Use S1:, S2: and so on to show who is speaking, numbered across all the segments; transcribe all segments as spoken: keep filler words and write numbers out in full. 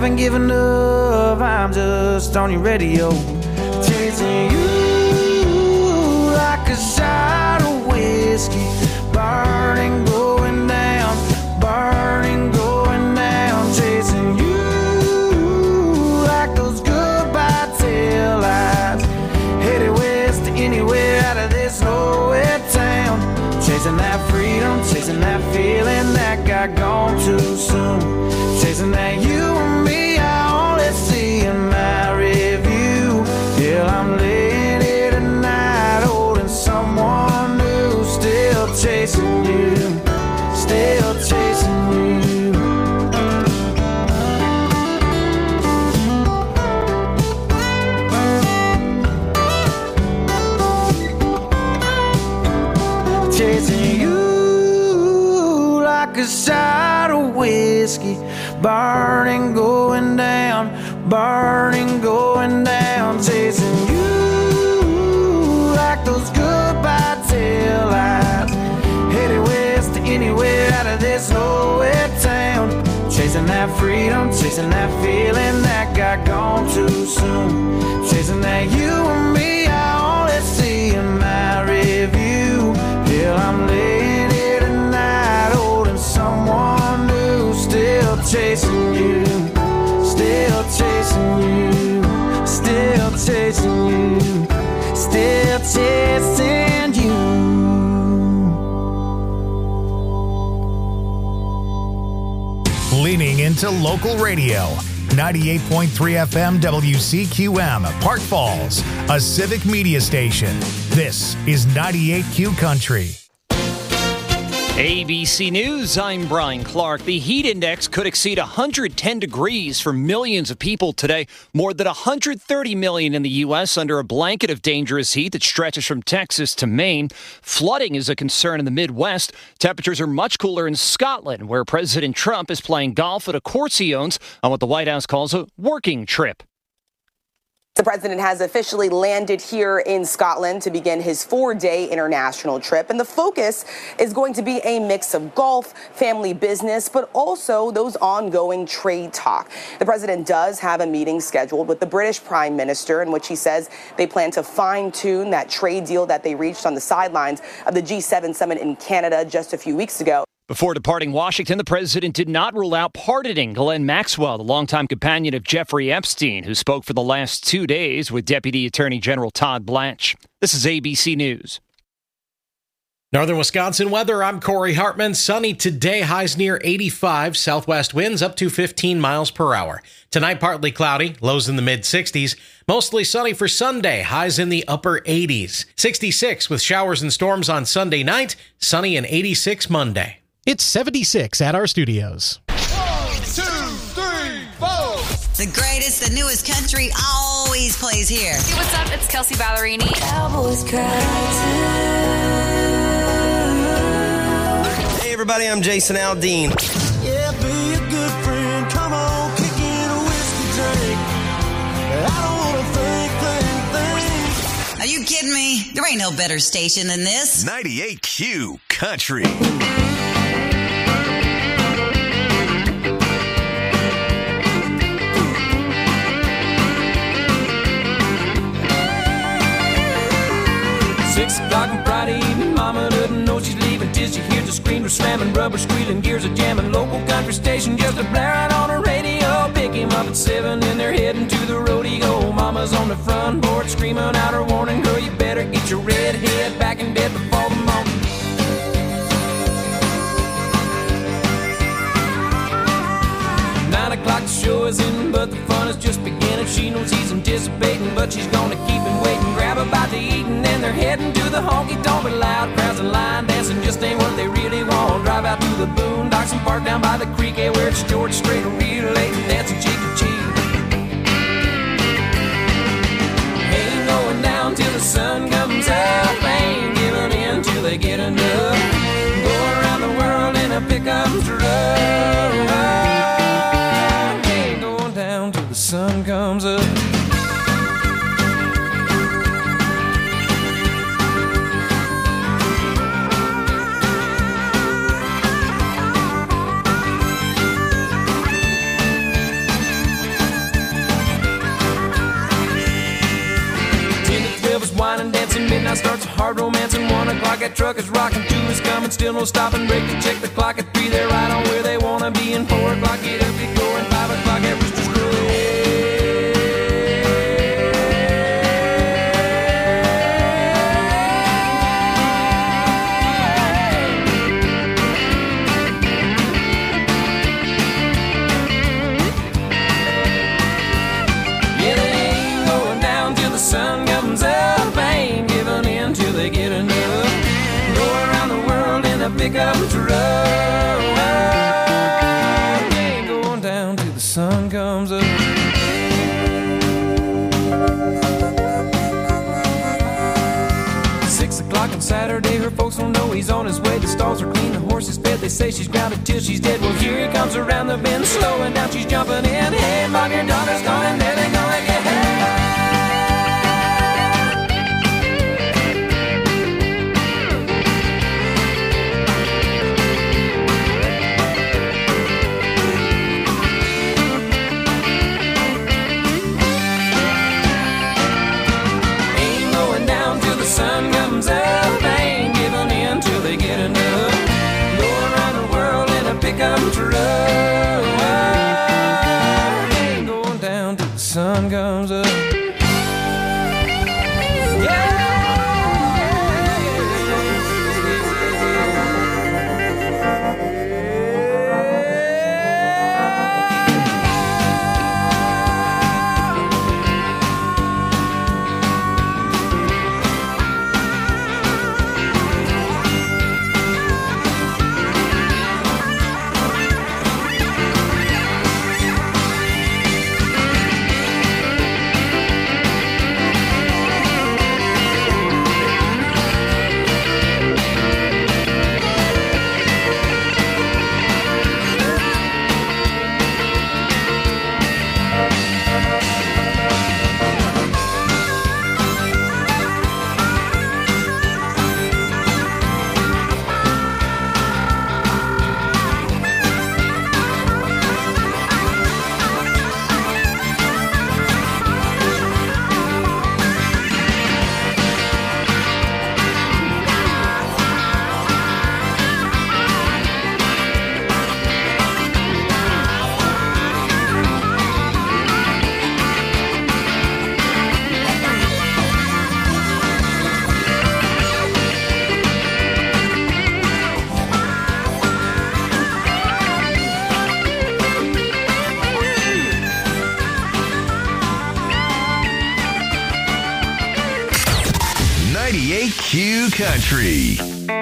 S1: haven't given up, I'm just on your radio. Chasing you like a shot of whiskey. Burning, going down, burning, going down. Chasing you like those goodbye taillights. Headed west to anywhere out of this nowhere town. Chasing that freedom, chasing that feeling that got gone too soon. Chasing that you and me, I only see in my review. Yeah, I'm laying here tonight holding someone new. Still chasing you, still chasing you. Chasing you like a shot of whiskey. Burning, going down, burning, going down. Chasing you like those goodbye taillights. Headed west to anywhere out of this nowhere town. Chasing that freedom, chasing that feeling that got gone too soon. Chasing that you and me, I only see in my review. Yeah, I'm laying here tonight holding someone new. Still chasing you, still chasing you, still chasing you, still chasing you.
S2: Leaning into local radio. ninety-eight point three F M W C Q M, Park Falls, a civic media station. This is ninety-eight Q Country.
S3: A B C News, I'm Brian Clark. The heat index could exceed one hundred ten degrees for millions of people today. More than one hundred thirty million in the U S under a blanket of dangerous heat that stretches from Texas to Maine. Flooding is a concern in the Midwest. Temperatures are much cooler in Scotland, where President Trump is playing golf at a course he owns on what the White House calls a working trip.
S4: The president has officially landed here in Scotland to begin his four-day international trip, and the focus is going to be a mix of golf, family business, but also those ongoing trade talk. The president does have a meeting scheduled with the British Prime Minister in which he says they plan to fine-tune that trade deal that they reached on the sidelines of the G seven summit in Canada just a few weeks ago.
S3: Before departing Washington, the president did not rule out pardoning Ghislaine Maxwell, the longtime companion of Jeffrey Epstein, who spoke for the last two days with Deputy Attorney General Todd Blanche. This is A B C News.
S5: Northern Wisconsin weather, I'm Corey Hartman. Sunny today, highs near eighty-five, southwest winds up to fifteen miles per hour. Tonight, partly cloudy, lows in the mid-sixties. Mostly sunny for Sunday, highs in the upper eighties. sixty-six with showers and storms on Sunday night, sunny and eighty-six Monday.
S6: It's seventy-six at our studios.
S7: One, two, three, four.
S8: The greatest, the newest country always plays here.
S9: Hey, what's up? It's Kelsey Ballerini.
S10: Cowboys cry too.
S11: Hey, everybody, I'm Jason Aldean.
S12: Yeah, be a good friend. Come on, kick in a whiskey drink. I don't want to think, think, think.
S8: Are you kidding me? There ain't no better station than this.
S2: ninety-eight Q Country.
S1: Six o'clock on Friday evening, mama doesn't know she's leaving till she hears the screamer slamming, rubber squealing, gears are jamming, local country station just a blaring on the radio. Pick him up at seven and they're heading to the rodeo. Mama's on the front porch screaming out her warning, girl, you better get your red head back in bed before the morning. Nine o'clock the show is in, but the fun is just beginning. She knows he's anticipating, but she's gonna keep him waiting. Grab a bite to eat and then they're heading to the honky-tonk. But loud crowds and line dancing just ain't what they really want. Drive out to the boondocks and park down by the creek, yeah, where it's George Strait, real late and dancing cheek to cheek. Ain't going down till the sun comes up, ain't giving in till they get enough. Go around the world in a pickup truck. The sun comes up. midnight starts a hard romance, and one o'clock that truck is rocking. Two is coming, still no stopping. Break to check the clock at three. They're right on where they wanna be. And four o'clock get up, get going. Five o'clock at Rooster's Crow. Yeah, they ain't going down till the sun comes up. Ain't giving in till they get enough. Going around the world in a pickup truck. Ain't going down till the sun comes up. Six o'clock on Saturday, her folks don't know he's on his way. The stalls are clean, the horse is fed. They say she's grounded till she's dead. Well, here he comes around the bend, slowing down, she's jumping in. Hey, mom, your daughter's gone and they're gonna get sun comes up, ain't giving in till they get enough. Go around the world in a pickup truck. Ain't going down till the sun comes up.
S10: ninety-eight Q Country.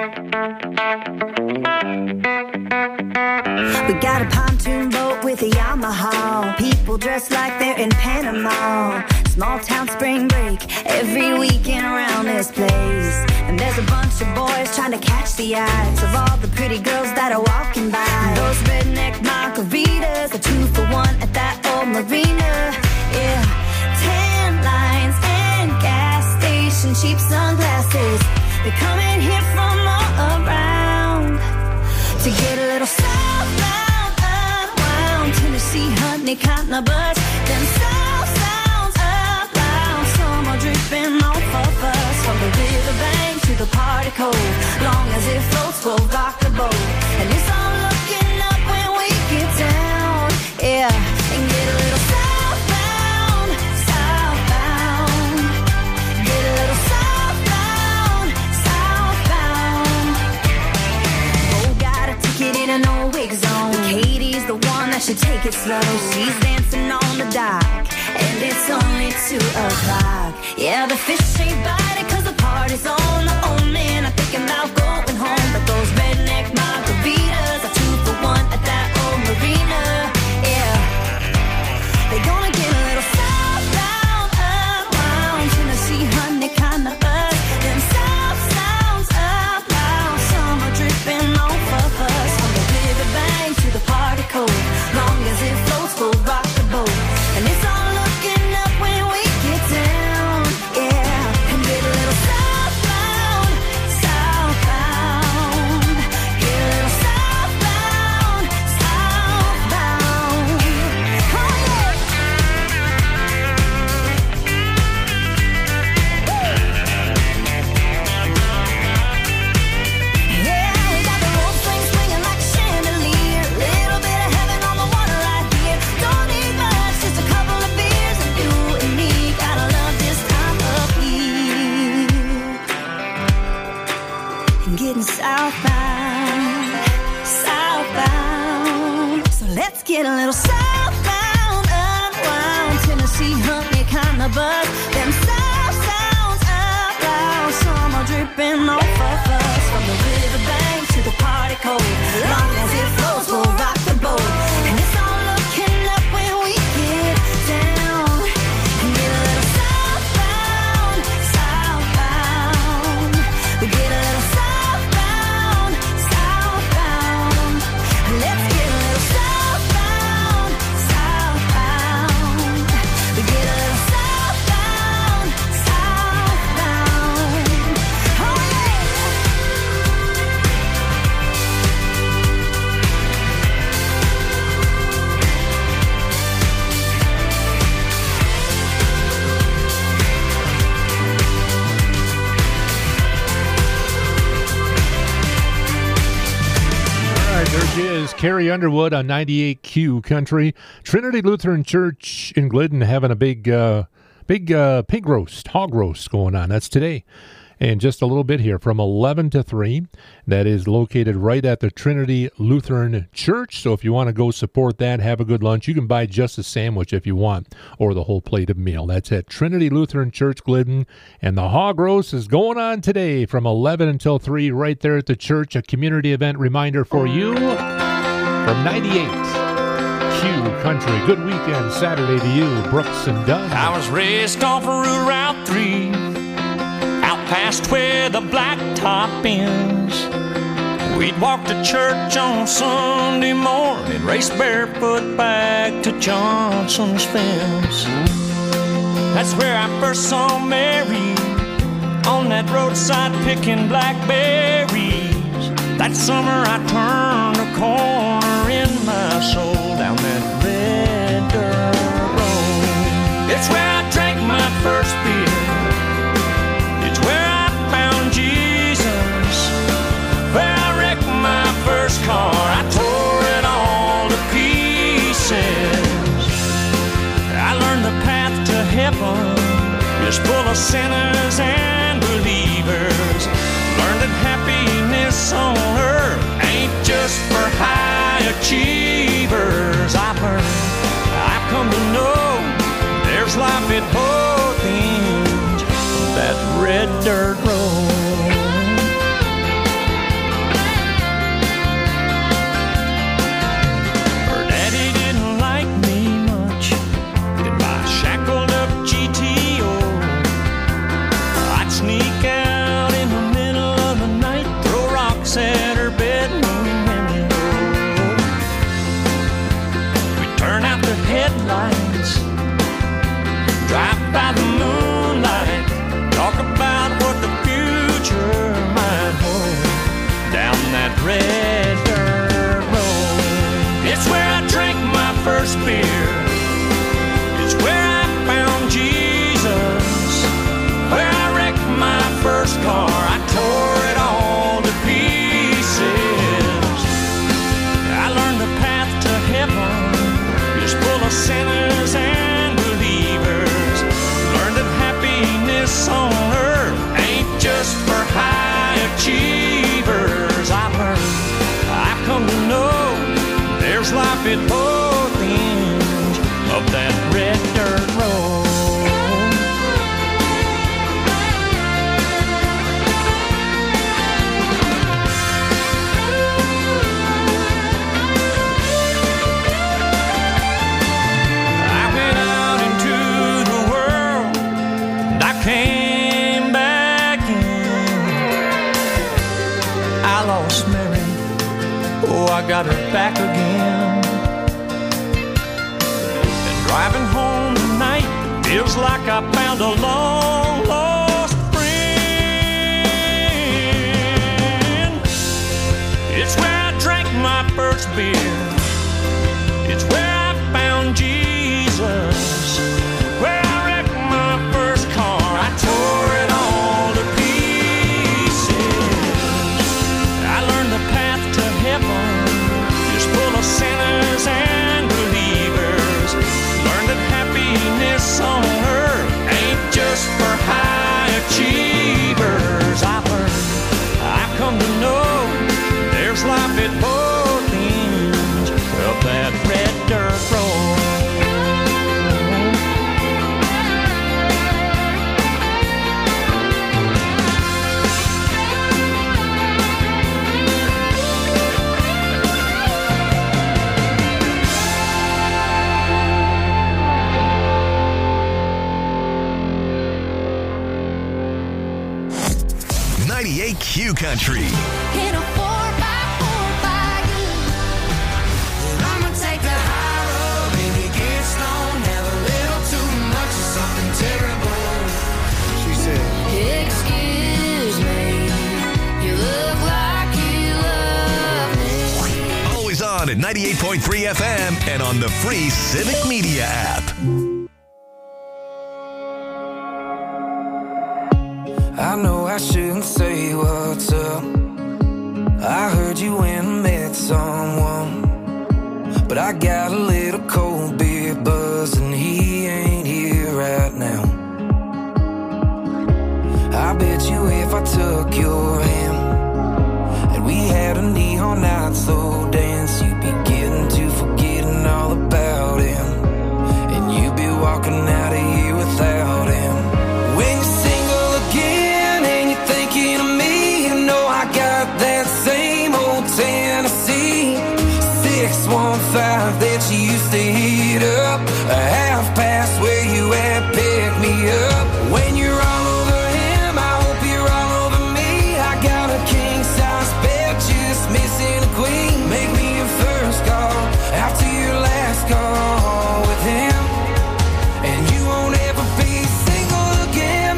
S13: We got a pontoon boat with a Yamaha. People dressed like they're in Panama. Small town spring break every weekend around this place. And there's a bunch of boys trying to catch the eyes of all the pretty girls that are walking by. Those redneck margaritas, a two for one at that old marina. Yeah, tan lines and gas station cheap sunglasses. They're coming here from all around to get a little southbound, unwound. Tennessee, honey, cotton, a buzz. Then south sounds up loud. Summer dripping off of us. From the riverbank to the party cove. Long as it floats, we'll rock the boat. And it's all looking up when we get down. Yeah, and get a little southbound, southbound. Get a little southbound, southbound. Oh, got a ticket in an old wig zone. Katie's the one that should take it slow. She's dancing on the dock, and it's only two o'clock. Yeah, the fish ain't biting cause the party's on. The old man, I'm thinking about going home. But those redneck margaritas are two for one at that old marina. Yeah, they're gonna get a little southbound, unwound. Tennessee, honey, kinda us. Them south sounds up loud. Summer dripping off of us. From the riverbank to the party cove. Long as it floats, we'll rock the boat. And it's all looking up when we get down. Yeah, and get a little southbound, southbound. of us. Them sound sounds out loud, some are dripping off of us. From the riverbank to the party code, long as it flows, we'll rock the boat. And it's all looking up when we get down and get a little southbound, southbound. We get a little southbound, southbound. Let's get a little southbound, southbound. We get a little southbound, southbound. Oh yeah.
S14: All right, there she is, Carrie Underwood on ninety-eight Q Country. Trinity Lutheran Church in Glidden having a big, uh, big uh, pig roast, hog roast going on. That's today. And just a little bit here from eleven to three. That is located right at the Trinity Lutheran Church. So if you want to go support that, have a good lunch, you can buy just a sandwich if you want, or the whole plate of meal. That's at Trinity Lutheran Church, Glidden. And the hog roast is going on today from eleven until three right there at the church. A community event reminder for you from ninety-eight Q Country. Good weekend Saturday to you, Brooks and Dunn.
S15: I was raised off of Route three, out past where the blacktop ends. We'd walk to church on Sunday morning, race barefoot back to Johnson's fence. That's where I first saw Mary, on that roadside picking blackberries. That summer I turned a corner in my soul, down that red dirt road. It's where I drank my first beer, it's where I found Jesus, where I wrecked my first car, I tore it all to pieces. I learned the path to heaven is full of sinners and believers. Learned that happiness on earth ain't just for high achievers. I've learned, I've come to know, there's life at both ends of that red dirt road. Her daddy didn't like me much in my shackled up G T O. I'd sneak out in the middle of the night, throw rocks at her bedroom window. We'd turn out the headlights, drive by the moonlight, talk about what the future might hold, down that red dirt road. It's where I drank my first beer, it's where I found Jesus, where I wrecked my first car, I tore it all to pieces. I learned the path to heaven is full of sinners and believers. Learned that happiness on earth ain't just for high achievers. I've learned, I've come to know, there's life at both ends of that red dirt road. I went out into the world and I came back in. I lost Mary, oh I got her back again. And driving home tonight feels like I found a long lost friend. It's where I drank my first beer, it's where I found Jesus, where I wrecked my first car, I tore it all to pieces. I learned the path to heaven is full of sinners and believers. Learned that happiness on earth ain't just
S10: ninety-eight Q Country.
S16: In a four by four by you. And I'ma take the high road, baby, get stoned, have a little too much of something terrible.
S1: She said,
S16: excuse me, you look like you love me.
S10: Always on at ninety-eight point three F M and on the free Civic Media app.
S1: I know I shouldn't say what's up. I heard you went and met someone, but I got a little cold beer buzz and he ain't here right now. I bet you if I took your hand and we had a neon night slow dance, you'd be getting to forgetting all about him, and you'd be walking out of here without him. When you're single again and you're thinking of me, you know I got that same old Tennessee six one five that you used to heat up, a half past where you at, pick me up. When you're all over him, I hope you're all over me. I got a king size bed, just missing a queen. Make me your first call after your last call with him, and you won't ever be single again.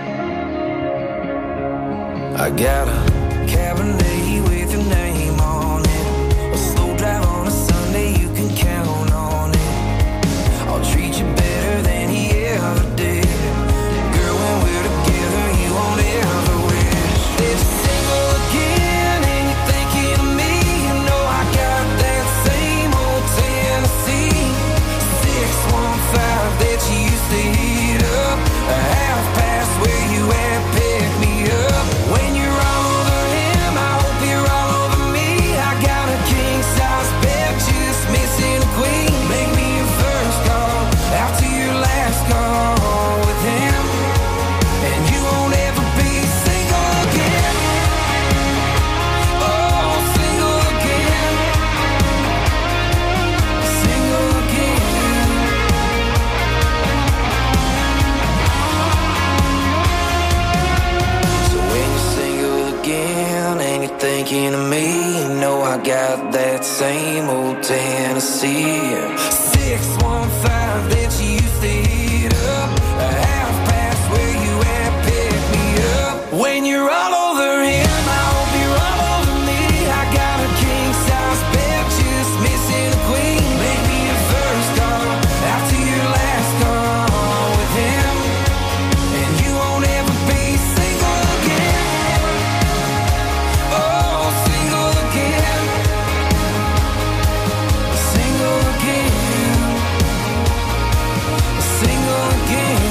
S1: I got a Cabernet with your name on it, a slow drive on a Sunday, you can count on it. I'll treat you better than he ever did. Girl, when we're together, you won't ever wish that you're single again and you're thinking of me. You know I got that same old Tennessee six one five that you used to heat up, a half past where you at, pick me up. When you're all over him, I hope you're all over me. I got a king size bed, just missing a queen. Make me your first call after your last call with him, and you won't ever be single again. Oh, single again, single again. So when you're single again and you're thinking of me, you know I got that same old Tennessee six one five that you used to heat up, a half past where you at, pick me up. When you're all over him, I hope you're all over me. I got a king size bed, just missing a queen. Make me your first call after your last call with him, and you won't ever be single again. Oh, single again, single again, single again.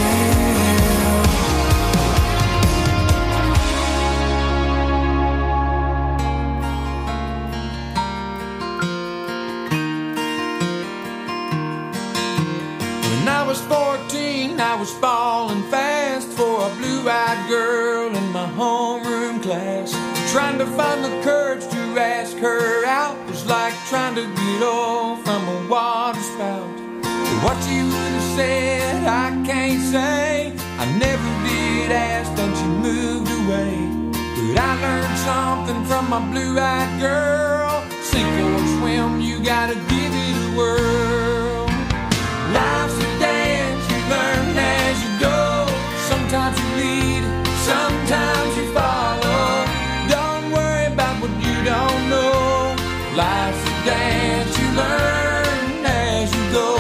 S1: When I was fourteen, I was falling fast for a blue-eyed girl in my homeroom class. Trying to find the courage to ask her out was like trying to get oil from a water spout. What you would have said, I can't say. I never did ask, then she moved away. But I learned something from my blue-eyed girl. Sink or swim, you gotta give it a whirl. Life's a dance, you learn as you go. Sometimes you lead, sometimes you follow. Don't worry about what you don't know. Life's a dance, you learn as you go.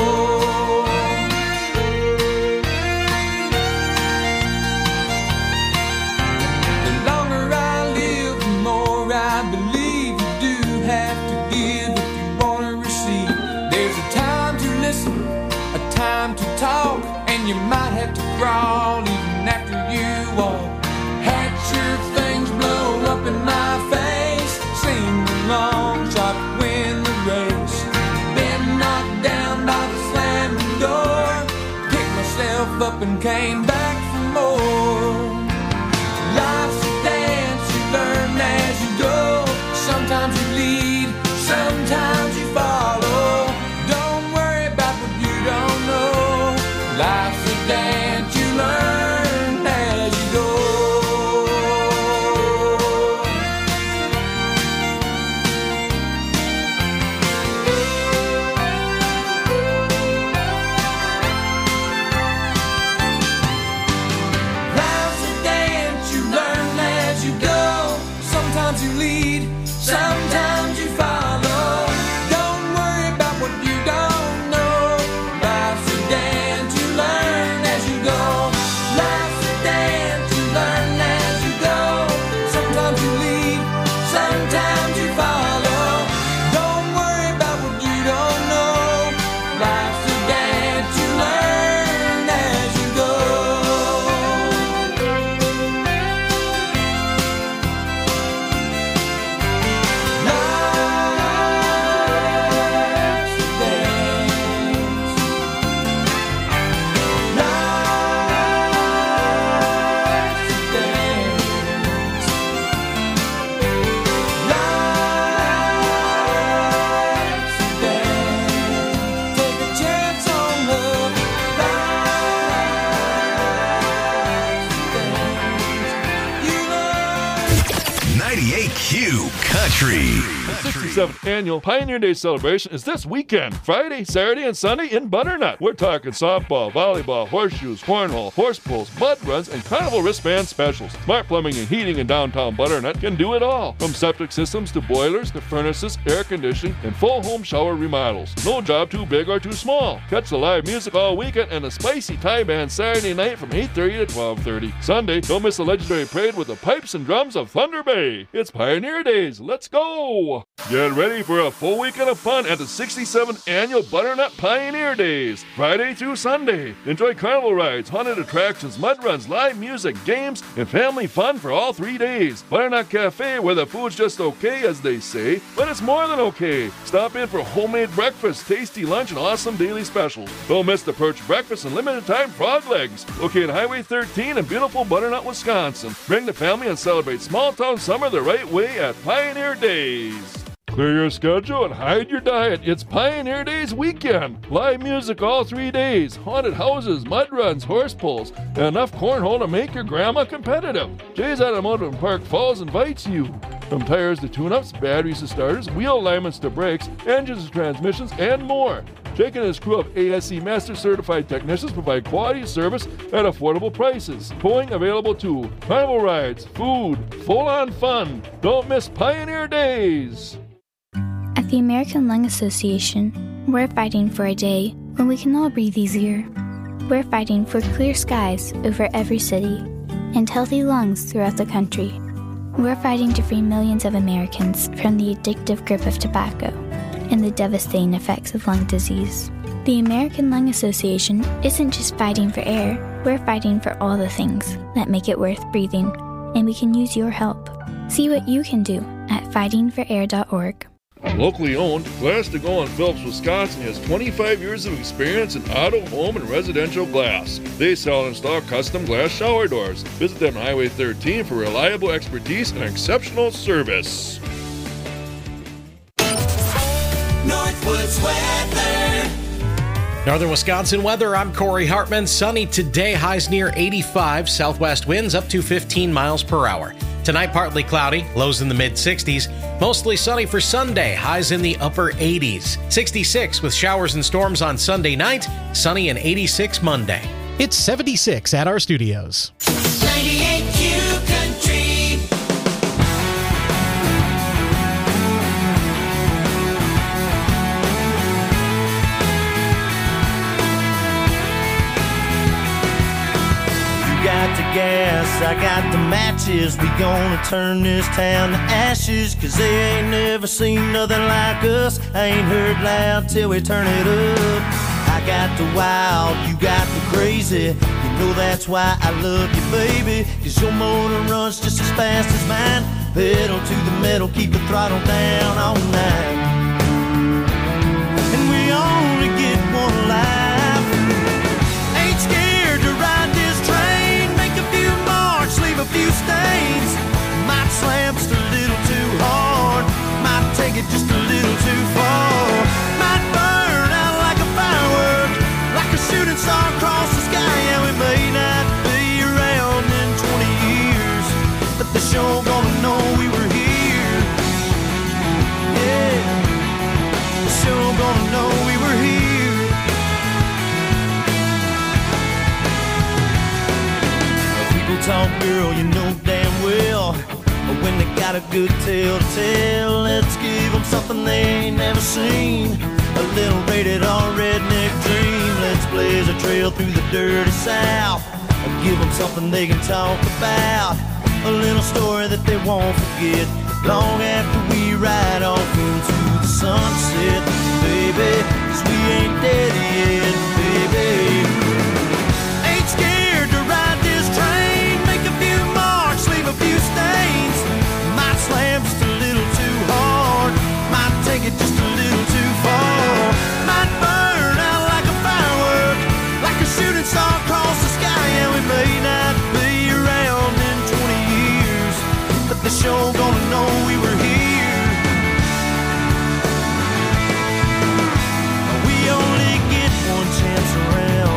S1: The longer I live, the more I believe you do have to give if you want to receive. There's a time to listen, a time to talk, and you might have to crawl even after you walk. Had your things blow up in my face, sing along, try to win the race. Been knocked down by the slamming door, picked myself up and came back for more. Life's a dance, you learn as you go. Sometimes you lead, sometimes you follow. Don't worry about what you don't know. Life's a dance, you learn as you go.
S10: Country.
S17: The sixty-seventh Annual Pioneer Day celebration is this weekend, Friday, Saturday, and Sunday in Butternut. We're talking softball, volleyball, horseshoes, cornhole, horse pulls, mud runs, and carnival wristband specials. Smart Plumbing and Heating in downtown Butternut can do it all. From septic systems to boilers to furnaces, air conditioning, and full home shower remodels. No job too big or too small. Catch the live music all weekend and the spicy Thai band Saturday night from eight thirty to twelve thirty. Sunday, don't miss the legendary parade with the pipes and drums of Thunder Bay. It's Pioneer Days. Let's go! Get ready for a full weekend of fun at the sixty-seventh Annual Butternut Pioneer Days, Friday through Sunday. Enjoy carnival rides, haunted attractions, mud runs, live music, games, and family fun for all three days. Butternut Cafe, where the food's just okay, as they say, but it's more than okay. Stop in for homemade breakfast, tasty lunch, and awesome daily specials. Don't miss the perch breakfast and limited time frog legs. Located Highway thirteen in beautiful Butternut, Wisconsin. Bring the family and celebrate small town summer the right way at Pioneer Days. Clear your schedule and hide your diet. It's Pioneer Days weekend. Live music all three days. Haunted houses, mud runs, horse pulls, and enough cornhole to make your grandma competitive. Jay's Automotive in Park Falls invites you. From tires to tune-ups, batteries to starters, wheel alignments to brakes, engines to transmissions, and more. Jake and his crew of A S E Master Certified Technicians provide quality service at affordable prices. Towing available too. Carnival rides, food, full-on fun. Don't miss Pioneer Days.
S18: At the American Lung Association, we're fighting for a day when we can all breathe easier. We're fighting for clear skies over every city and healthy lungs throughout the country. We're fighting to free millions of Americans from the addictive grip of tobacco and the devastating effects of lung disease. The American Lung Association isn't just fighting for air, we're fighting for all the things that make it worth breathing, and we can use your help. See what you can do at fighting for air dot org.
S17: Locally owned, Glass to Go in Phillips, Wisconsin has twenty-five years of experience in auto, home, and residential glass. They sell and install custom glass shower doors. Visit them on Highway thirteen for reliable expertise and exceptional service.
S12: Northwoods weather.
S5: Northern Wisconsin weather, I'm Corey Hartman. Sunny today, highs near eighty-five. Southwest winds up to fifteen miles per hour. Tonight, partly cloudy, lows in the mid-sixties. Mostly sunny for Sunday, highs in the upper eighties. sixty-six with showers and storms on Sunday night, sunny and eighty-six Monday.
S6: It's seventy-six at our studios.
S12: ninety-eight Q Country. Got the gas, I got the matches. We gonna turn this town to ashes, cause they ain't never seen nothing like us. I ain't heard loud till we turn it up. I got the wild, you got the crazy. You know that's why I love you, baby, cause your motor runs just as fast as mine. Pedal to the metal, keep the throttle down all night. And we only get one life. Ain't scared to ride this train. Leave a few stains. Might slam just a little too hard. Might take it just a little too far. Might burn out like a firework, like a shooting star across the sky. And we may not be around in twenty years, but they're sure gonna know we were here. Yeah, they're sure gonna know we were here. Talk, girl, you know damn well, but when they got a good tale to tell, let's give them something they ain't never seen. A little rated R redneck dream. Let's blaze a trail through the dirty South and give them something they can talk about. A little story that they won't forget long after we ride off into the sunset, baby, cause we ain't dead yet, baby. Ain't scared to ride this train. Leave a few stains. Might slam just a little too hard. Might take it just a little too far. Might burn out like a firework, like a shooting star across the sky. And we may not be around in twenty years, but they're sure gonna know we were here. We only get one chance around.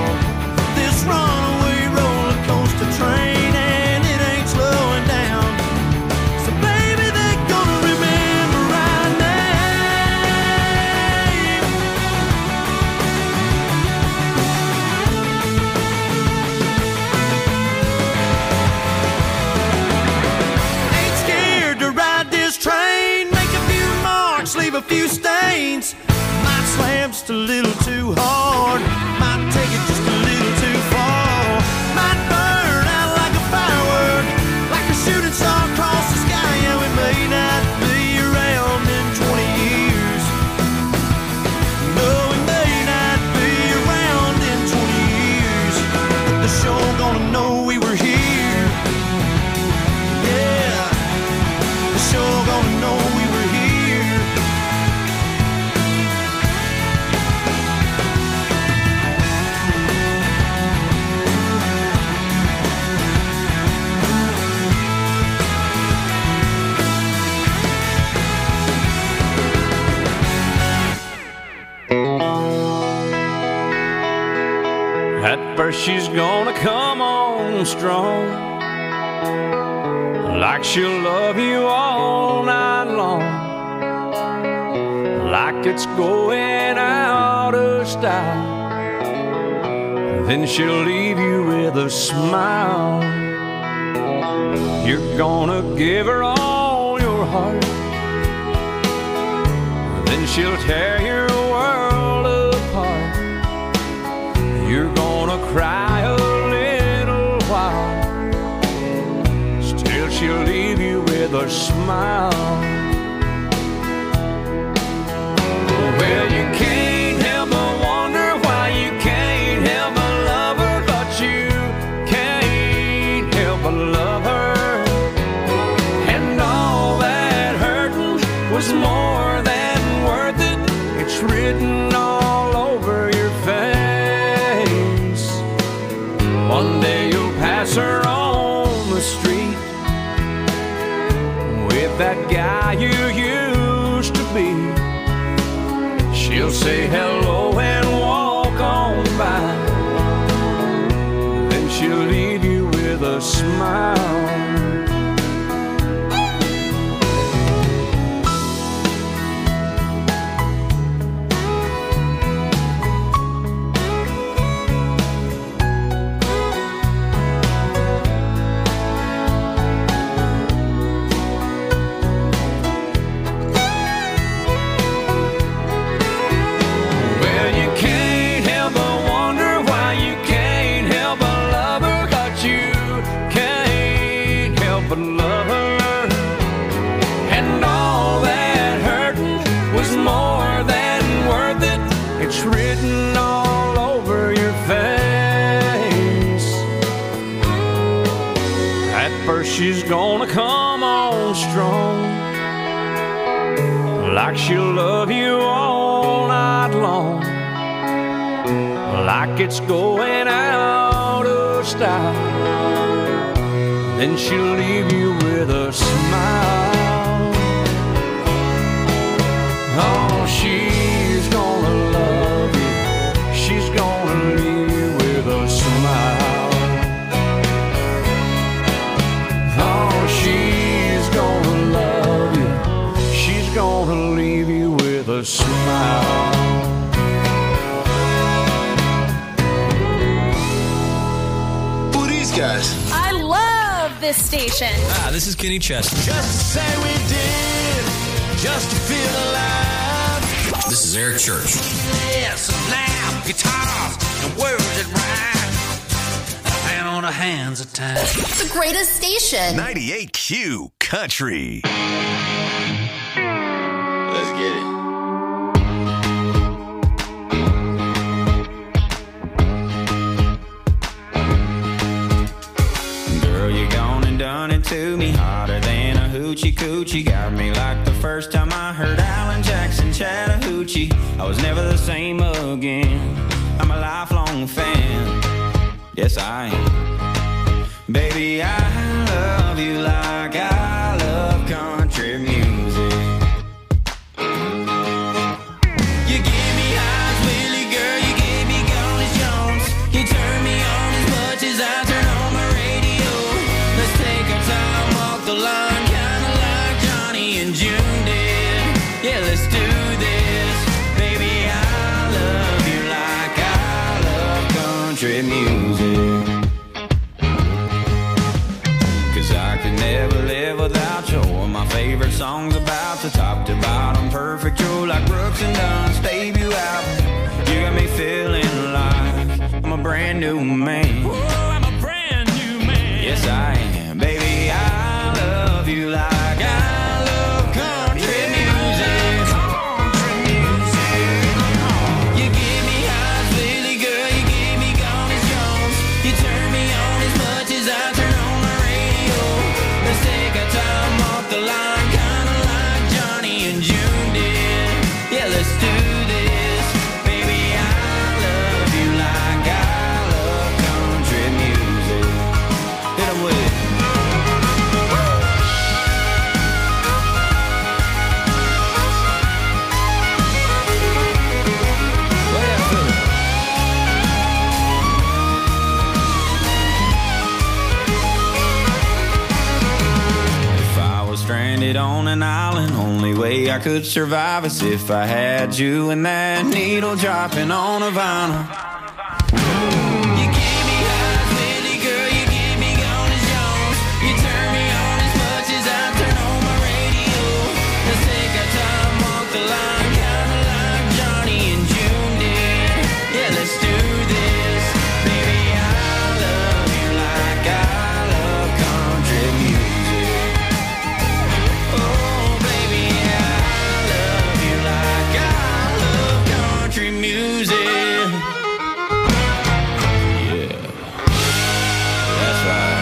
S15: At first she's gonna come on strong, like she'll love you all night long, like it's going out of style. Then she'll leave you with a smile. You're gonna give her all your heart, then she'll tear your world apart. You're gonna cry a little while, still she'll leave you with a smile. Well, you can't help but wonder why you can't help but love her, but you can't help but love her. And all that hurting was more than worth it. It's written all over your face. One day you'll pass her on the street with that guy you used to be. She'll say hello and walk on by, then she'll leave you with a smile. Written all over your face. At first she's gonna come on strong, like she'll love you all night long, like it's going out of style. Then she'll leave you with a smile. Oh, she's gonna love you, she's gonna leave you with a smile. Oh, she's gonna love you, she's gonna leave you with a smile.
S10: Who are these guys?
S9: I love this station.
S10: Ah, this is Kenny Chesney.
S16: Just to say we did, just to feel alive.
S10: This is Eric Church.
S16: Yes, now, guitars and words that rhyme, and on the hands of time.
S8: The greatest station.
S10: ninety-eight Q Country.
S16: Let's get it.
S19: Girl, you gone and done it to me, hotter than a hoochie coochie. Got me like the first time I heard Alan Jackson Chattahoochee. I was never the same again. I'm a lifelong fan. Yes, I am. Baby, I love you like I love country music. You give me eyes, Willie, girl, you gave me Gone Jones. You turn me on as much as I turn on my radio. Let's take our time, walk the line, kinda like Johnny and June did. Yeah, let's do this. Baby, I love you like I love country music. Cause I could never live without you. All my favorite songs about the top to bottom, perfect. You're like Brooks and Dunn's debut album. You got me feeling like I'm a brand new man. Whoa, I'm a brand new man. Yes, I am. Baby, I love you like I love country music. Country music. You give me eyes, Billy girl, you give me Gone Jones. You turn me on as much as I turn on my radio. Let's take our time off the line, kinda like Johnny and June did. Yeah, let's do this. Baby, I love you like I love country music. Hit 'em with it. Island, island. Only way I could survive is if I had you and that needle dropping on a vinyl. You give me high, Whitney, girl, you give me gone as Jones. You turn me on as much as I turn on my radio. Let's take our time, walk the line, kinda like Johnny and June did. Yeah, let's do this. Baby, I love you like I love country music. Oh, baby, I love you like I love country music. Yeah, that's right.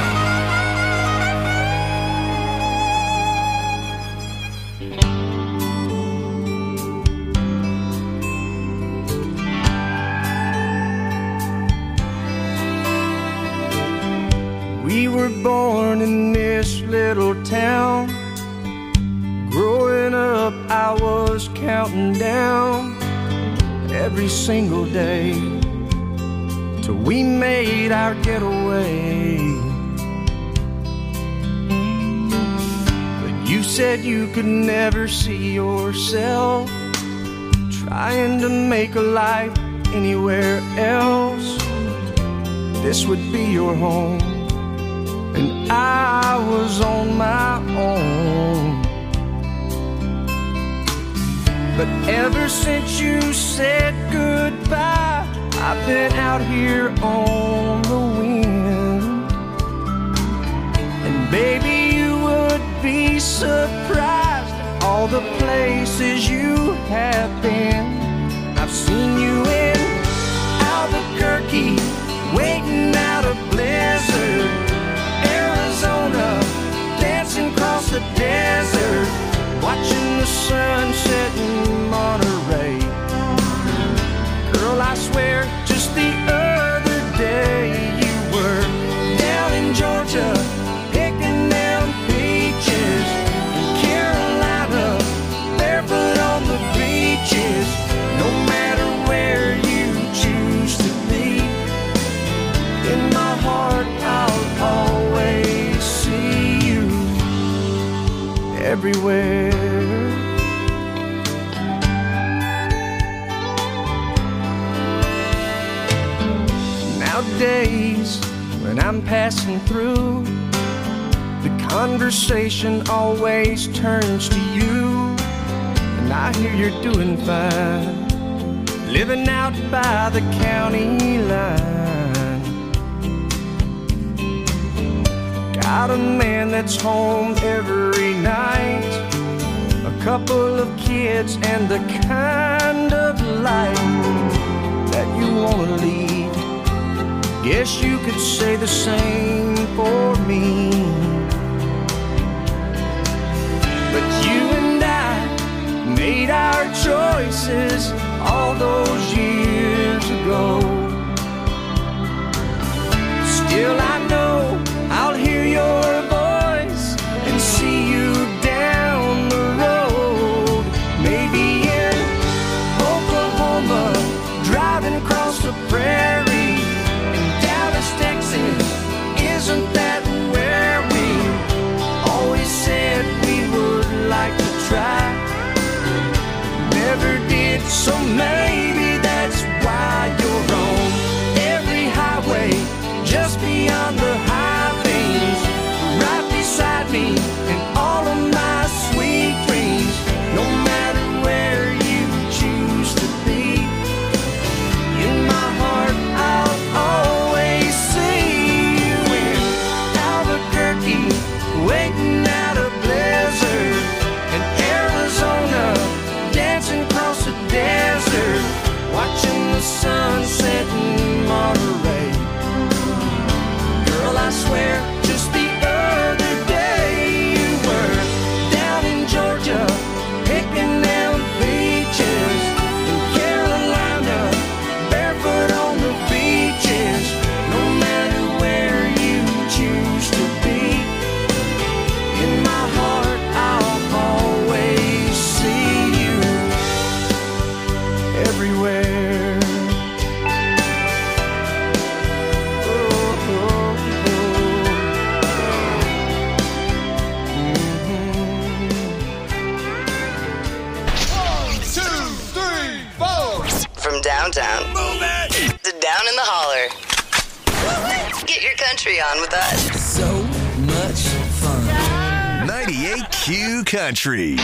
S12: We were born in this little town. Growing up, I was counting down every single day till we made our getaway. But you said you could never see yourself trying to make a life anywhere else. This would be your home, and I was on my own. But ever since you said goodbye, I've been out here on the wind. And baby, you would be surprised at all the places you have been. I've seen you in Albuquerque, waiting out a blizzard, Arizona, dancing across the desert, watching the sun set in Monterey. Girl, I swear, just the other day you were down in Georgia, picking down peaches, in Carolina, barefoot on the beaches. No matter where you choose to be, in my heart I'll always see you everywhere. Nowadays, when I'm passing through, the conversation always turns to you. And I hear you're doing fine, living out by the county line. Got a man that's home every night, a couple of kids, and the kind of life that you want to lead. Guess you could say the same for me. But you and I made our choices all those years ago. Still I know I'll hear your voice and see you down the road. Maybe in Oklahoma, driving across the prairie. In Dallas, Texas, isn't that where we always said we would like to try? Never did, so maybe that's why you're on every highway, just beyond the high things, right beside me in all of my sweet dreams. No matter where you choose to be, in my heart I'll always see you in
S8: Get your country on with us.
S11: So much fun.
S10: ninety-eight Q Country.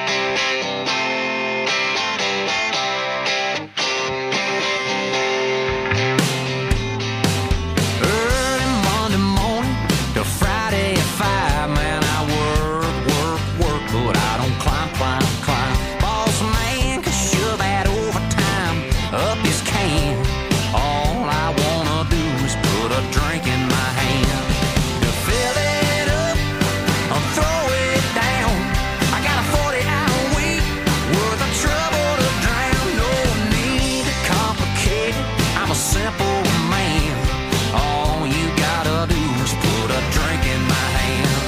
S19: Early Monday morning to Friday at five, man, I work, work, work, but I don't climb, climb, climb. Boss man can shove that overtime up his can. All I wanna do is put a drink in my hand. To fill it up or throw it down, I got a forty hour week worth of trouble to drown. No need to complicate it, I'm a simple man. All you gotta do is put a drink in my hand.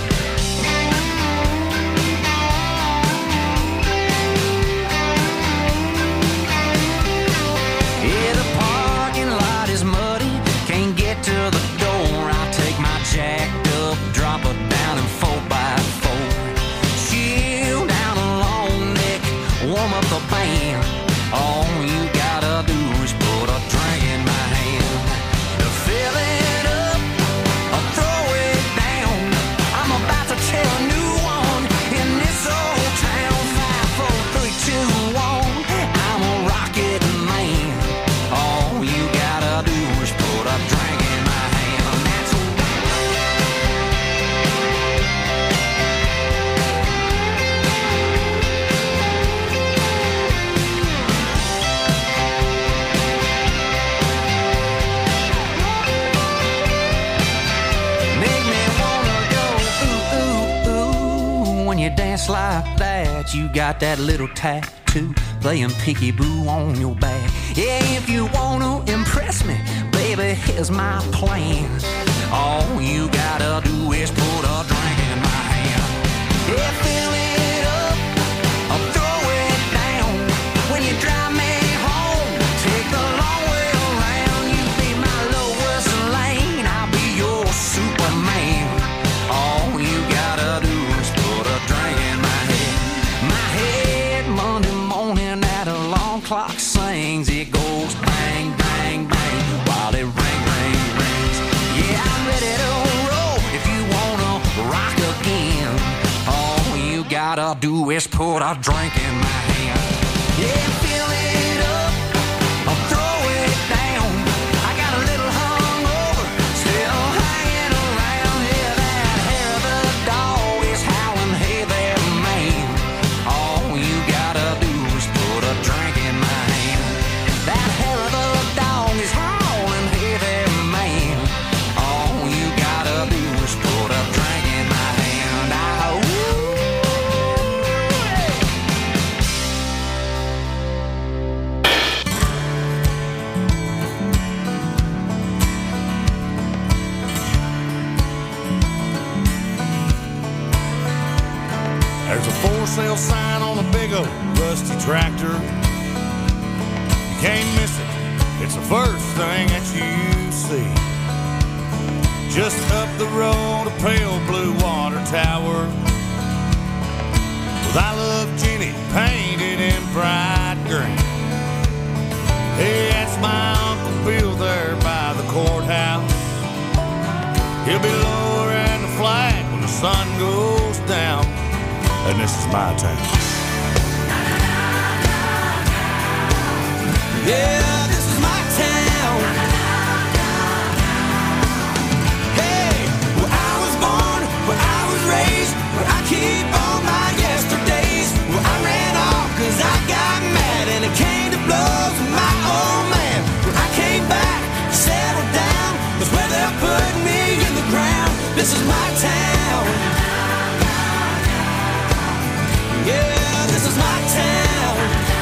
S19: Yeah, the parking lot is muddy, can't get to the door. I take my jacked up, drop it down in four by four. Chill down a long neck, warm up the band. All you gotta do is put a drink in my hand. To fill it up or throw it down, I'm about to tell a new one in this old town. Five, four, three, two, one, I'm a rocket man. All you gotta do is put a drink in my hand. That's make me wanna go ooh, ooh, ooh. When you dance like that, you got that little tattoo playing peekaboo on your back. Yeah, if you wanna impress me, baby, here's my plan. All you gotta do is put a drink in my hand. Yeah, fill it up or throw it down. When you drive me home, take the long way around. You be my lowest lane, I'll be your Superman. All you gotta do is put a drink in my head. My head Monday morning at alarm clock sings. It goes bang, bang, bang while it ring, ring, rings. Yeah, I'm ready to roll if you wanna rock again. All you gotta do is put a drink in my hand. Yeah, fill it up or throw it down. I got a little hungover, still hanging around. Yeah, that hair of the dog is howling, hey there, man. All you gotta do is put a drink in my hand. That hair of the dog is howling, hey there, man. All you gotta do is put a drink in my hand. Ah, ooh.
S1: There's a for sale sign on a big old rusty tractor. You can't miss it, it's the first thing that you see. Just up the road, a pale blue water tower with I Love Jenny painted in bright green. Hey, that's my Uncle Bill there by the courthouse. He'll be lowering the flag when the sun goes down. And this is my town.
S12: Yeah, this is my town. Hey, where I was born, where I was raised, where I keep all my yesterdays. Where I ran off cause I got mad and it came to blows with my old man. Where I came back, settled down, that's where they're putting me in the ground. This is my town. Yeah, this is my town.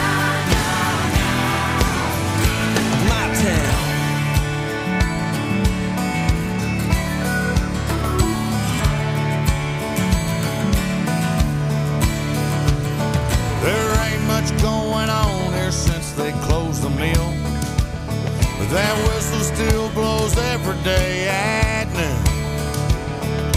S12: My town.
S1: There ain't much going on here since they closed the mill, but that whistle still blows every day at noon.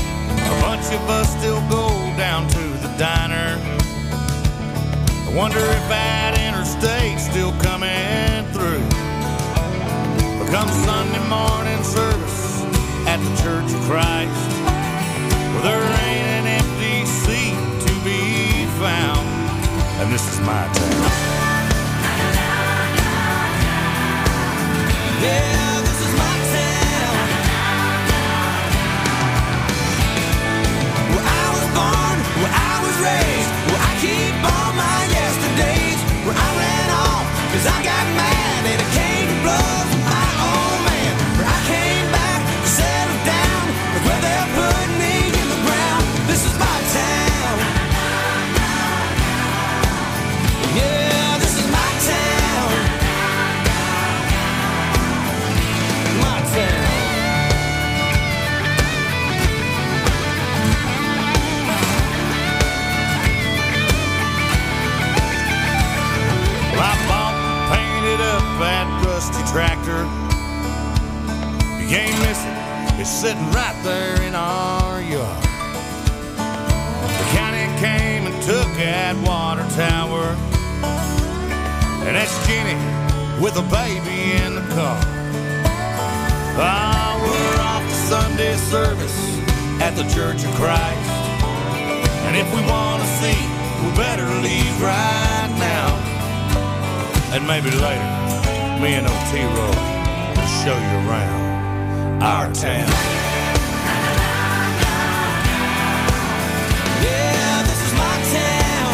S1: You ain't missing. It's sitting right there in our yard. The county came and took that water tower. And that's Jenny with a baby in the car. Ah, we're off to Sunday service at the Church of Christ. And if we want to see, we better leave right now. And maybe later, me and O-T-Roll will show you around our town.
S16: Yeah, this is my town.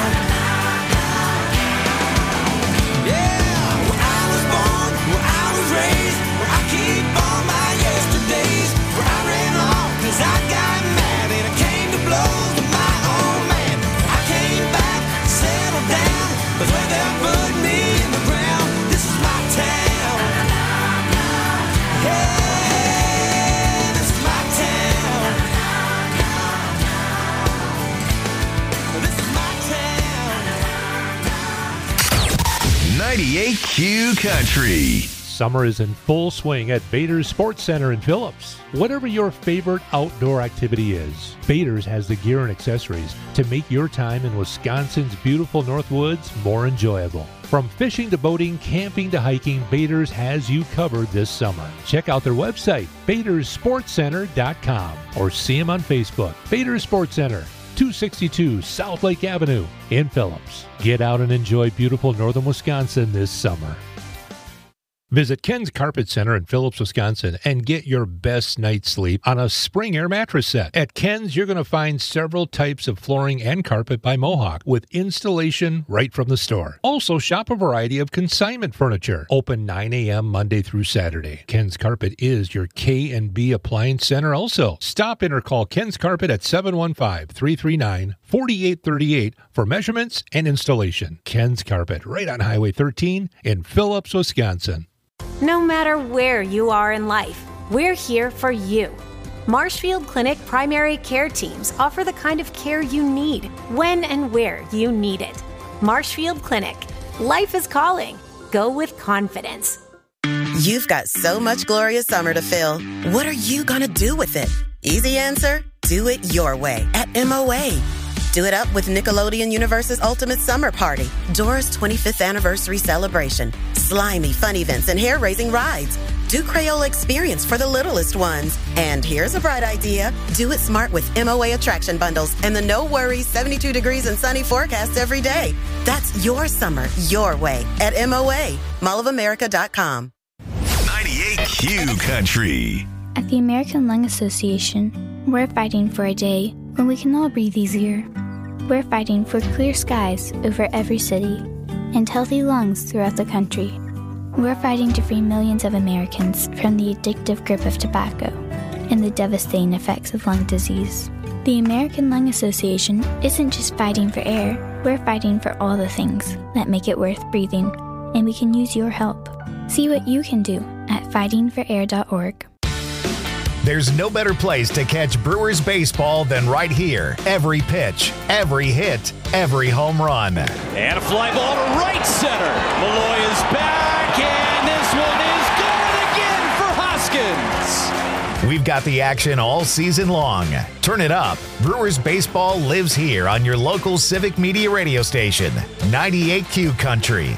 S16: Yeah, where I was born, where I was raised, where I keep all my yesterdays, where I ran off cause I got mad and I came to blows with my own man. I came back, settled down, cause where they put me in the ground, this is my town. Yeah, this is my town. This is my town.
S10: ninety-eight Q Country.
S14: Summer is in full swing at Bader's Sports Center in Phillips. Whatever your favorite outdoor activity is, Bader's has the gear and accessories to make your time in Wisconsin's beautiful North Woods more enjoyable. From fishing to boating, camping to hiking, Bader's has you covered this summer. Check out their website, baders sports center dot com, or see them on Facebook. Bader's Sports Center, two sixty-two South Lake Avenue in Phillips. Get out and enjoy beautiful northern Wisconsin this summer. Visit Ken's Carpet Center in Phillips, Wisconsin, and get your best night's sleep on a Spring Air mattress set. At Ken's, you're going to find several types of flooring and carpet by Mohawk with installation right from the store. Also, shop a variety of consignment furniture. Open nine a.m. Monday through Saturday. Ken's Carpet is your K and B Appliance Center also. Stop in or call Ken's Carpet at seven one five, three three nine, four eight three eight for measurements and installation. Ken's Carpet, right on Highway thirteen in Phillips, Wisconsin.
S20: No matter where you are in life, we're here for you. Marshfield Clinic primary care teams offer the kind of care you need, when and where you need it. Marshfield Clinic. Life is calling. Go with confidence.
S21: You've got so much glorious summer to fill. What are you going to do with it? Easy answer, do it your way at M O A. Do it up with Nickelodeon Universe's Ultimate Summer Party, Dora's twenty-fifth anniversary celebration, slimy fun events and hair-raising rides. Do Crayola Experience for the littlest ones. And here's a bright idea. Do it smart with M O A attraction bundles and the no worries seventy-two degrees and sunny forecast every day. That's your summer, your way at M O A, mall of america dot com.
S10: ninety-eight Q Country.
S18: At the American Lung Association, we're fighting for a day when we can all breathe easier. We're fighting for clear skies over every city and healthy lungs throughout the country. We're fighting to free millions of Americans from the addictive grip of tobacco and the devastating effects of lung disease. The American Lung Association isn't just fighting for air, we're fighting for all the things that make it worth breathing, and we can use your help. See what you can do at fighting for air dot org.
S2: There's no better place to catch Brewers baseball than right here. Every pitch, every hit, every home run.
S3: And a fly ball to right center. Malloy is back, and this one is gone again for Hoskins.
S2: We've got the action all season long. Turn it up. Brewers baseball lives here on your local Civic Media radio station, ninety-eight Q Country.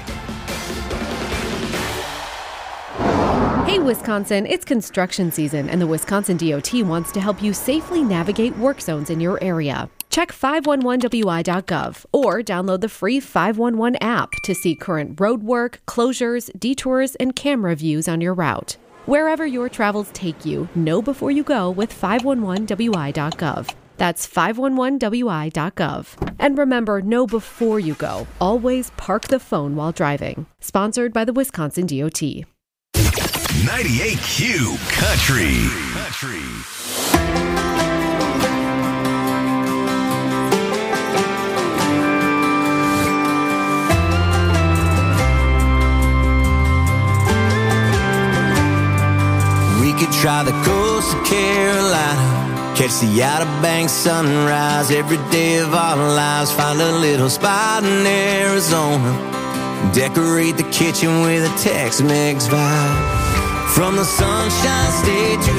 S22: Hey Wisconsin, it's construction season and the Wisconsin D O T wants to help you safely navigate work zones in your area. Check five one one W I dot gov or download the free five one one app to see current road work, closures, detours, and camera views on your route. Wherever your travels take you, know before you go with five one one W I dot gov. That's five one one W I dot gov. And remember, know before you go. Always park the phone while driving. Sponsored by the Wisconsin D O T.
S10: ninety-eight Q Country. Country.
S11: We could try the coast of Carolina, catch the Outer Banks sunrise every day of our lives, find a little spot in Arizona, decorate the kitchen with a Tex-Mex vibe. From the Sunshine State to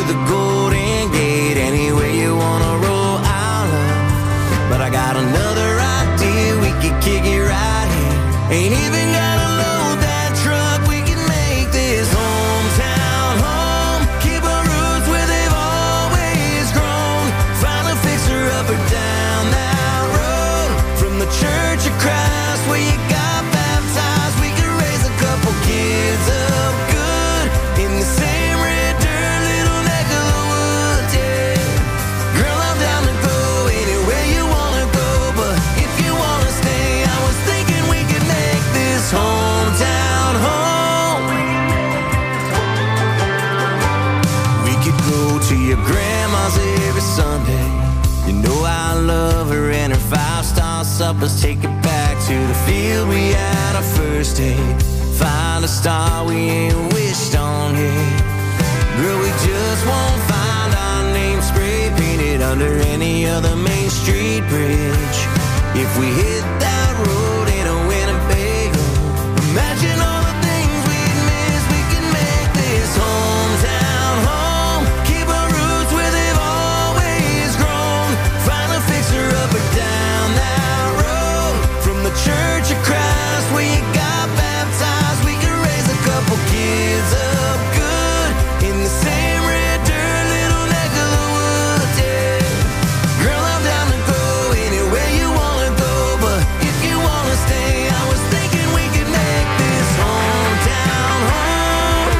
S11: to your grandma's every Sunday. You know I love her and her five-star suppers. Take it back to the field we had our first date. Find a star we ain't wished on yet. Girl, we just won't find our name spray painted under any other Main Street bridge. If we hit that road in a Winnebago, imagine all the things we'd miss. We can make this hometown home. Keep our roots where they've always grown. Find a fixer-upper down that road. From the Church of Christ where you got baptized, we can raise a couple kids up good in the same red dirt, little neck of the woods, yeah. Girl, I'm down to go anywhere you wanna go, but if you wanna stay, I was thinking we could make this hometown home.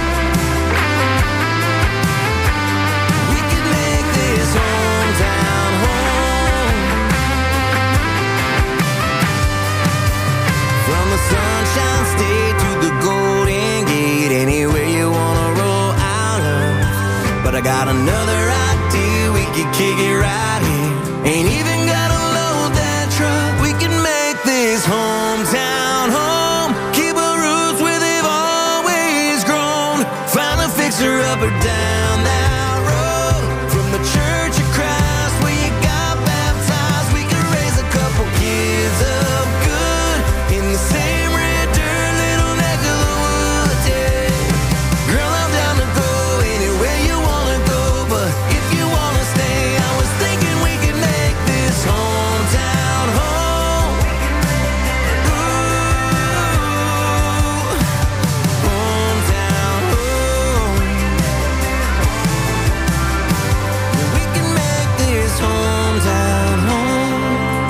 S11: We could make this hometown home. From the Sunshine State to the Golden Gate, anywhere you wanna roll out of. But I got another idea, we could kick it right here. Ain't even gotta load that truck. We can make this hometown home. Keep our roots where they've always grown. Find a fixer-upper down that road. From the Church of Christ where you got baptized, we can raise a couple kids up good in the same red dirt, little neck of the woods, yeah. Girl, I'm down to go anywhere you wanna go, but if you wanna stay, I was thinking we could make this hometown home. Ooh, hometown home. Yeah, we can make this hometown home.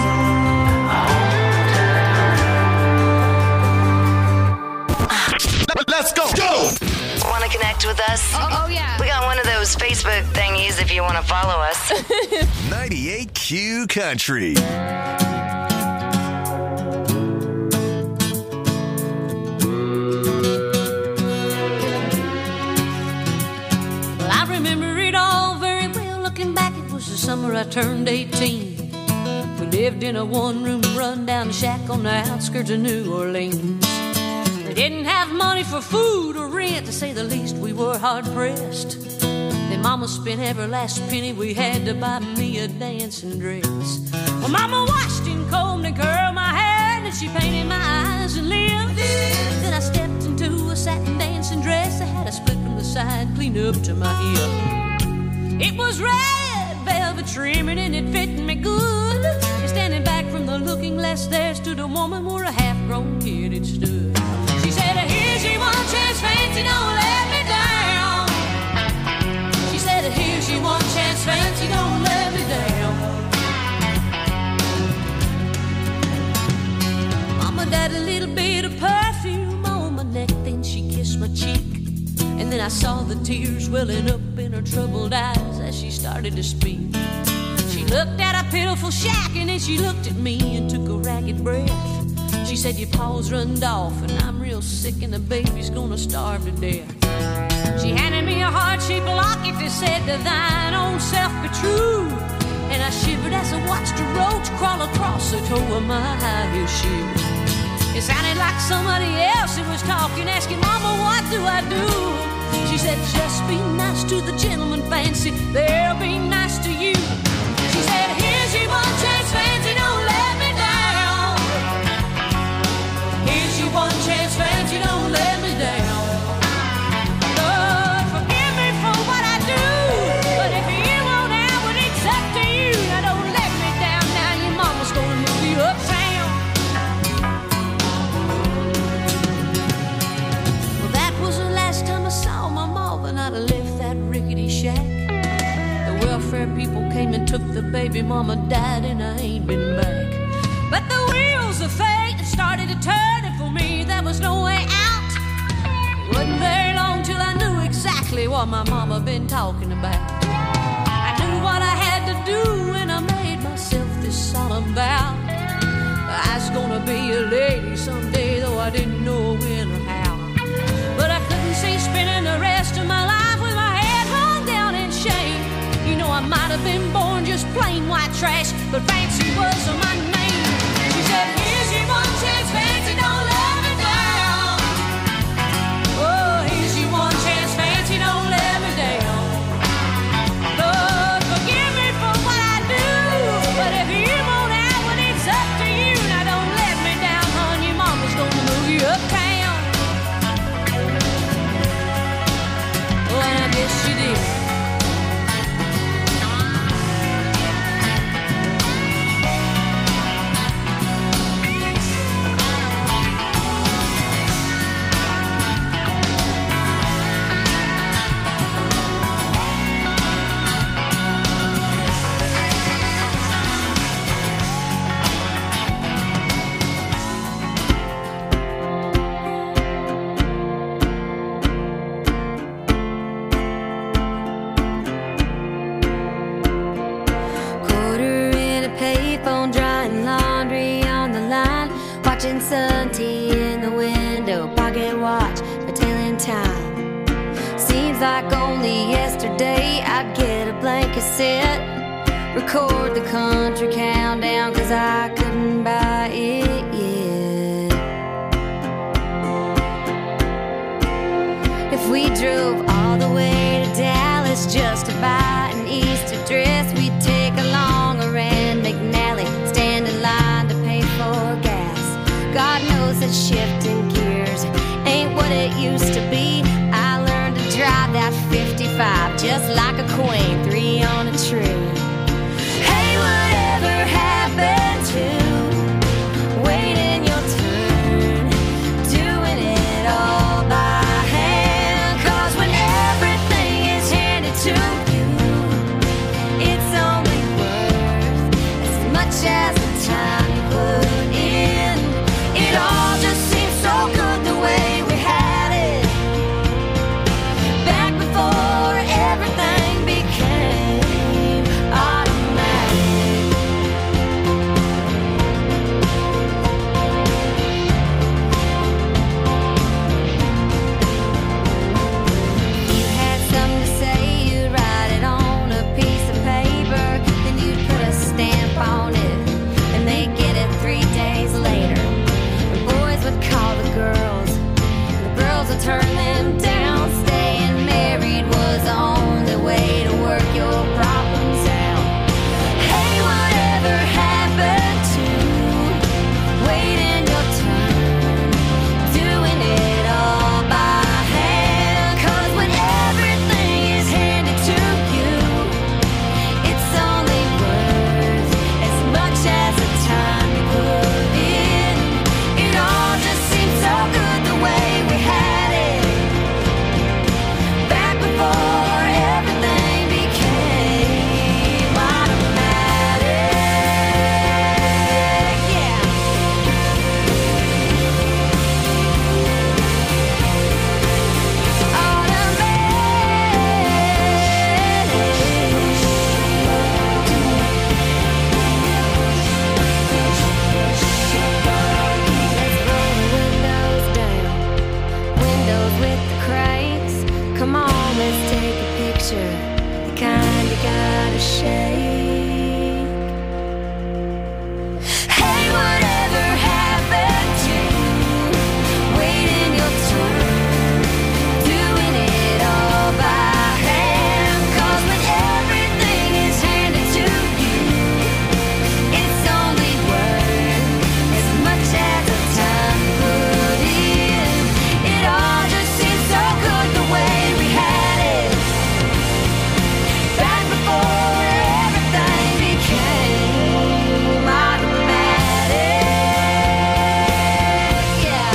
S10: Let's go. Go.
S4: Want to connect with us?
S9: Oh, yeah.
S4: We got one of those Facebook thingies if you want to follow us.
S10: ninety-eight Q Country.
S7: Well, I remember it all very well. Looking back, it was the summer I turned eighteen. We lived in a one-room run-down shack on the outskirts of New Orleans. We didn't have money for food or rent, to say the least. We were hard-pressed. Then Mama spent every last penny we had to buy me a dancing dress. Well, Mama washed and combed and curled my hair, and she painted my eyes and lips. Then I stepped into a satin dancing dress that had a split from the side clean up to my hip. It was red velvet trimming and it fit me good. And standing back from the looking glass there stood a woman where a half-grown kid had stood. She said, here's your one chance, fancy, don't let me down. She said, here's your one chance, fancy, don't let me down. Mama died a little bit of perfume on my neck, then she kissed my cheek. And then I saw the tears welling up in her troubled eyes as she started to speak. She looked at a pitiful shack and then she looked at me and took a ragged breath. She said, your paws runned off and I'm real sick and the baby's gonna starve to death. She handed me a heart-shaped locket that said, to thine own self be true. And I shivered as I watched a roach crawl across the toe of my high heel shoes. It sounded like somebody else who was talking, asking, Mama, what do I do? She said, just be nice to the gentleman, fancy, they'll be nice to you. She said, here's your one chance, fancy, don't let me down. Here's your one chance, fancy, don't let me down. Lord, forgive me for what I do, but if you won't have it, it's up to you. Now don't let me down, now your mama's gonna move you uptown. Well, that was the last time I saw my mom, and I'd have left that rickety shack. The welfare people came and took the baby, mama died, and I ain't been back. But the wheels of fate started to turn, and for me there was no way out. It wasn't very long till I knew exactly what my mama been talking about. I knew what I had to do, and I made myself this solemn vow. I was gonna be a lady someday, though I didn't know when or how. But I couldn't see spending the rest of my life with my head hung down in shame. might have been born just plain white trash, but fancy was my name. She said, here's your one chance, fancy, don't let me down. Oh, here's your one chance, fancy, don't let me down. Lord, forgive me for what I do, but if you won't have it, it's up to you. Now don't let me down, hon, your mama's gonna move you uptown. Oh, and I guess she did.
S13: Watching sun tea in the window, pocket watch for telling time. Seems like only yesterday I'd get a blank cassette, record the country countdown, cause I couldn't buy it yet. If we drove all the way to Dallas just to buy an Easter dress, we'd take along a Rand McNally, stand in line to pay for gas. God knows that shifting gears ain't what it used to be. I learned to drive that fifty-five just like a queen, three on a tree. Hey, whatever happened to waiting your turn, doing it all by hand? Cause when everything is handed to you, it's only worth as much as the time you put in. It all just seems so good the way we had it back before everything became automatic. You had something to say, you'd write it on a piece of paper, then you'd put a stamp on it, and they'd get it three days later. Would call the girls, and the girls would turn them down. Staying married was the only way to work your problems out. Hey, whatever happened to waiting your turn, doing it all by hand? Cause when everything is handed to you, it's only worth as much as the time you put in. It all just seems so good the way we had it back before everything became automatic. Yeah. Come on, let's take a picture, the kind you gotta shake. Hey, whatever happened to waiting your turn, doing it all by hand? Cause when everything is handed to you, it's only worth as much as the time you put in. It all just seems so good the way we had it back before everything became automatic. Yeah.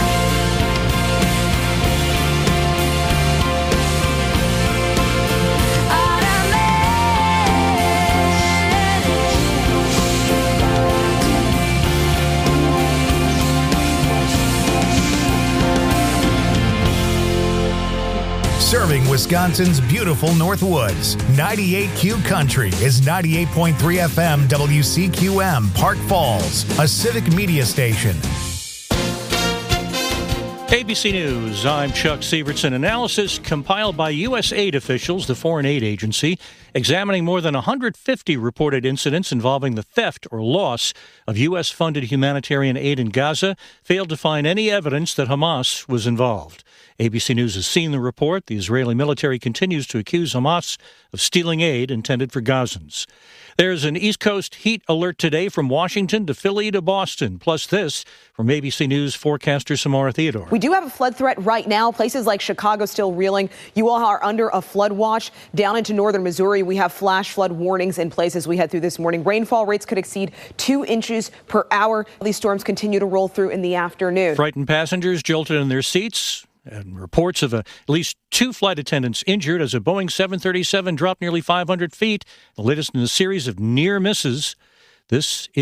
S2: Serving Wisconsin's beautiful Northwoods. ninety-eight Q Country is ninety-eight point three F M W C Q M, Park Falls, a civic media station.
S5: A B C News, I'm Chuck Sievertson. Analysis compiled by U S aid officials, the Foreign Aid Agency, examining more than one hundred fifty reported incidents involving the theft or loss of U S-funded humanitarian aid in Gaza, failed to find any evidence that Hamas was involved. A B C News has seen the report. The Israeli military continues to accuse Hamas of stealing aid intended for Gazans. There's an East Coast heat alert today from Washington to Philly to Boston. Plus this from A B C News forecaster Samara Theodore.
S17: We do have a flood threat right now. Places like Chicago still reeling. You all are under a flood watch. Down into northern Missouri, we have flash flood warnings in place as we head through this morning. Rainfall rates could exceed two inches per hour. These storms continue to roll through in the afternoon.
S5: Frightened passengers jolted in their seats. And reports of uh, at least two flight attendants injured as a Boeing seven thirty-seven dropped nearly five hundred feet. The latest in a series of near misses. This is